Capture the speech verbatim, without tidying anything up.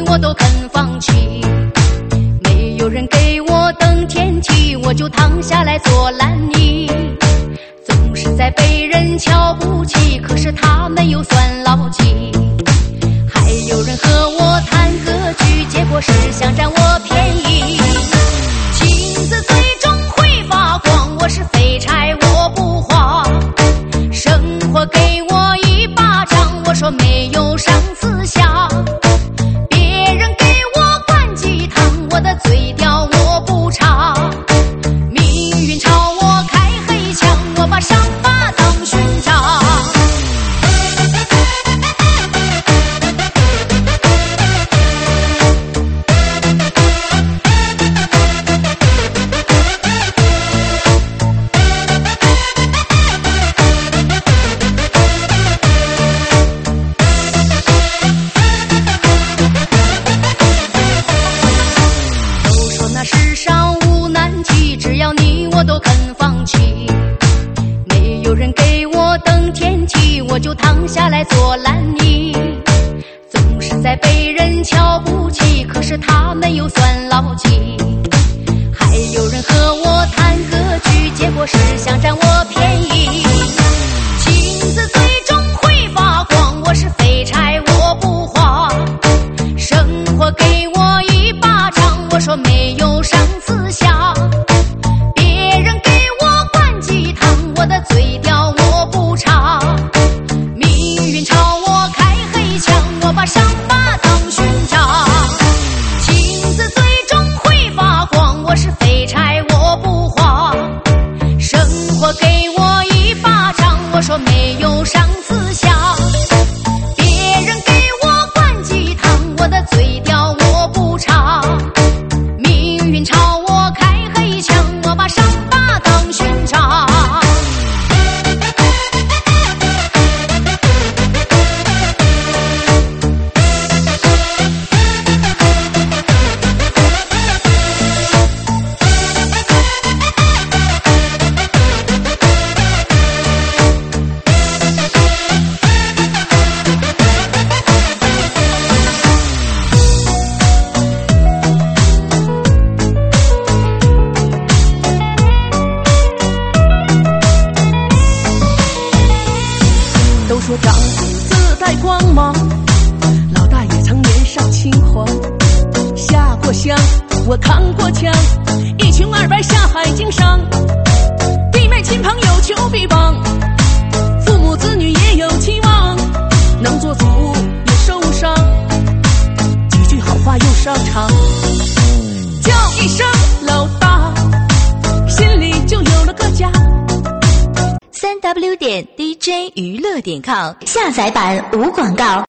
我都肯放弃。没有人给我等天梯，我就躺下来做烂泥。总是在被人瞧不起，可是他们又算老几。还有人和我谈格局，结果是想占我便宜。镜子最终会发光，我是废柴我不慌。生活给我一巴掌，我说没有上思想。别人给我灌鸡汤，我的嘴刁我不尝。命运朝我开黑枪，我把伤疤当勋章。我都肯放弃，没有人给我等天梯，我就躺下来做烂泥。总是在被人瞧不起，可是他们又算老几。还有人和我谈格局，结果是想占我便宜。镜子最终会发光，我是废柴我不慌。生活给我一巴掌，我说没有上思想。我的嘴刁我不尝，命运朝我开黑枪，我把伤疤当勋章。镜子最终会发光，我是废柴我不慌。生活给我一巴掌，我说没有上思想。别人给我灌鸡汤，我的嘴刁我不尝。命运朝我开黑枪，我把伤疤当勋章。 都说长子自带光芒，老大也曾年少轻狂。下过乡，我扛过枪，一穷二白下海经商。弟妹亲朋有求必帮，父母子女也有期望。能做主也受伤，几句好话又上场。叫一声老大，心里就有了个家。 三 w 点 d j 娱乐点 com 下载版无广告。